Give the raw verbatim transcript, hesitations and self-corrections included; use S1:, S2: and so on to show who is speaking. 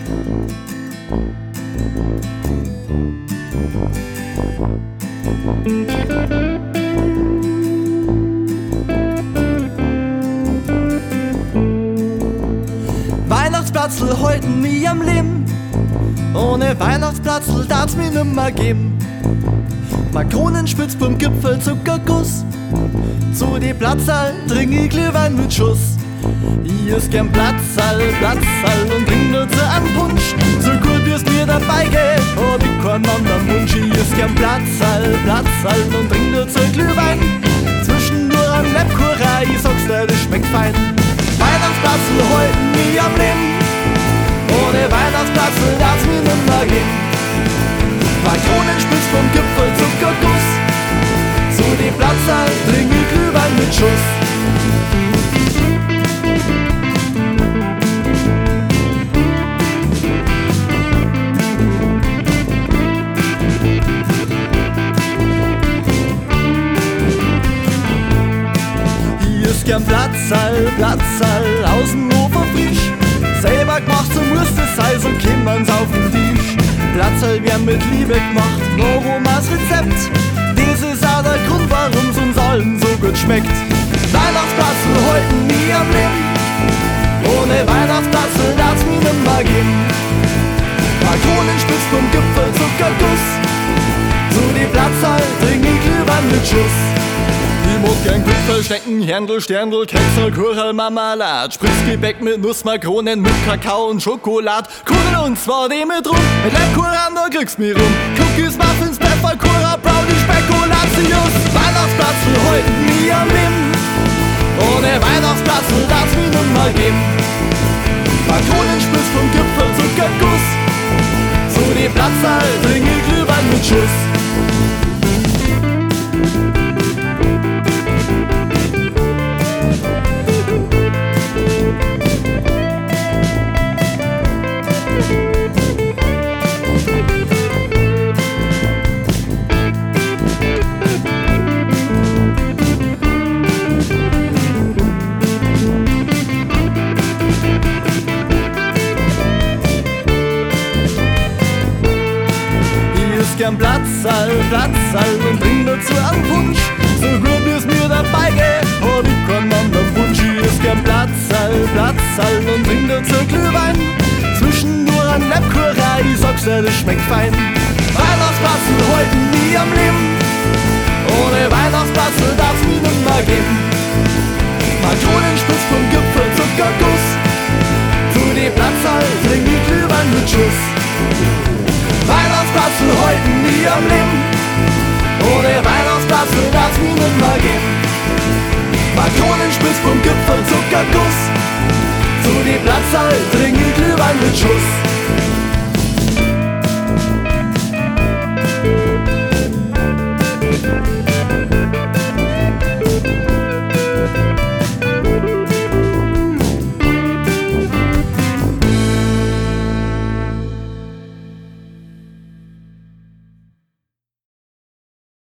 S1: Weihnachtsplatzl halten mich am Leben. Ohne Weihnachtsplatzl darf's mich nimmer geben. Makronenspitzbumgipfel, Zuckerguss. Zu die Platzal trink ich Glühwein mit Schuss. Ich is gern Platzal, Platzal und trink nur zu einem Punsch. So gut wie's mir dabei geht, hab ich keinen anderen Wunsch. Ich is gern Platzal, Platzal und trink nur zu Glühwein. Zwischen nur ein Lebkuchen, ich sag's dir, das schmeckt fein. Weihnachtsplatzl halten mich am Leben. Ohne Weihnachtsplatzl darf's mir nimmer geben. Makronenspitz vom Gipfel, Zuckerguss. Zu die Platzal trink ich Glühwein mit Schuss. Hier ist gern Platzal, Platzal, außen Hofer frisch. Selber gemacht, so muss das sein, so kommt man's auf den Tisch. Platzal werden mit Liebe gemacht, nur Omas Rezept. Das ist auch der Grund, warum's uns allen so gut schmeckt. Weihnachtsplatzl halten mich am Leben. Ohne Weihnachtsplatzl darf's mir nimmer geben. Makronenspitz vom Gipfel, Zuckerguss. Zu die Platzal trink ich Glühwein mit Schuss. Ich mag gern Gipfel, Schnecken, Herndl, Sterndl, Keksel, Kucherl, Marmelade. Spritzgebäck mit Nussmakronen, mit Kakao und Schokolade. Kuchen und zwar die mit rum, mit Lebkuchen, da kriegst mich rum. Cookies, Muffins, Pfefferkuchen, Brownie, Spekulatius. Weihnachtsplatzl halten mich am Leben. Ohne Weihnachtsplatzl darf's mich nimmer geben. Makronenspitz vom Gipfel, Zuckerguss. Zu die Platzal trink ich Glühwein mit Schuss. Gern Platzal, Platzal und trink dazu einen Punsch. So gut wie's mir dabei geht, hab ich keinen anderen Wunsch. Ich is gern Platzal, Platzal und trink dazu Glühwein. Zwischen nur ein Lebkuchen, ich sag's dir, das schmeckt fein. Weihnachtsplatzl halten mich am Leben. Ohne Weihnachtsplatzl darf's mir nimmer geben. Makronenspitz vom Gipfel, Zuckerguss. Zu die Platzal trink ich Glühwein mit Schuss. Weihnachtsplatzl halten mich am Leben. Ohne Weihnachtsplatzl darf's mir nimmer geben. Makronenspitz vom Gipfel, Zuckerguss. Zu die Platzal trink ich Glühwein mit Schuss.